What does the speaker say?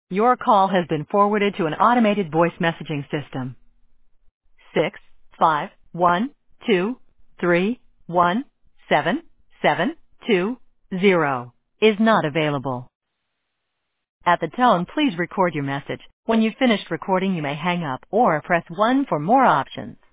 Your call has been forwarded to an automated voice messaging system. 65123177720 is not available. At the tone, please record your message. When you've finished recording, you may hang up or press 1 for more options.